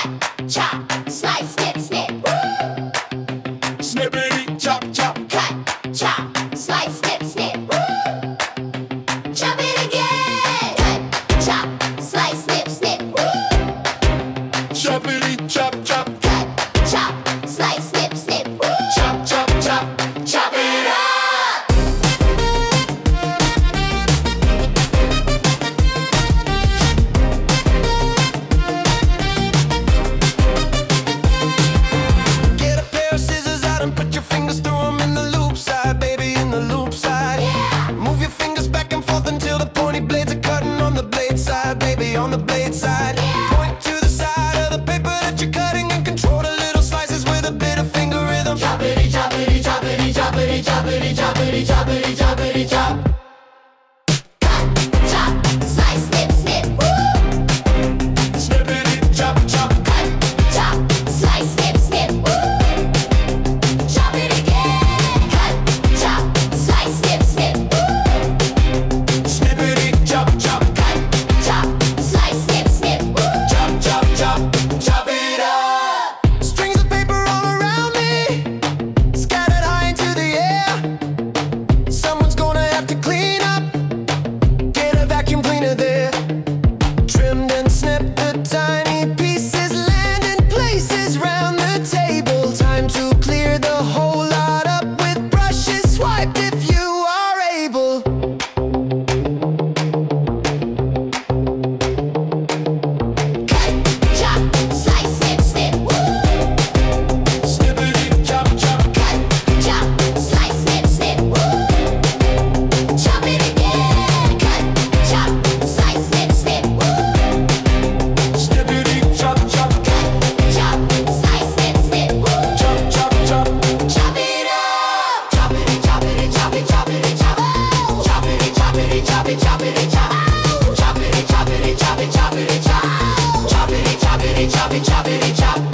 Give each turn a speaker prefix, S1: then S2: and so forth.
S1: Cut, chop, slice, snip, snip. Woo!
S2: Snippity chop chop.
S1: Cut, chop, slice, snip, snip. Woo! Chop it again. Cut, chop, slice, snip, snip. Woo!
S2: Choppity chop chop.
S1: Cut, chop, slice, snip, snip. Woo!
S2: Chop chop chop. Chop it up.
S3: Get a pair of scissors out and put your fingers through 'em in the loop side, baby, in the loop side. Move your fingers back and forth until the pointy blades are cutting on the blade side, baby, on the blade side. Point to the side of the paper that you're cutting and control the little slices with a bit of finger rhythm.
S1: Choppity, choppity, choppity, choppity, choppity, choppity, choppity, choppity, chop. Cut, chop, slice, snip, snip. Woo!
S2: Snippity chop chop.
S1: Cut, chop, slice, snip, snip. Woo! Chop it again. Cut, chop, slice, snip, snip. Woo!
S2: Snippity chop chop.
S1: Cut, chop, slice, snip, snip. Woo!
S2: Chop chop chop. Chop it up.
S3: Strings of paper all around me, scattered high into the air. Someone's gonna have to clean up, get a vacuum cleaner there. Trimmed and snipped the tiny pieces, land in places round the table. Time to clear the whole lot up with brushes swiped if you are able.
S1: Cut, chop, slice, snip, snip. Woo!
S2: Snippity chop chop.
S1: Cut, chop, slice, snip, snip. Woo! Chop it again. Cut, chop, slice, snip, snip. Woo!
S2: Snippity chop chop.
S1: Cut, chop, slice, snip, snip. Woo!
S2: Chop chop chop.
S1: Chop it up. Choppity, choppity, choppity, choppity, chop. Choppity, choppity, choppity, choppity, chop. Choppity, choppity, choppity, choppity, chop. Choppity, choppity, choppity, choppity, chop.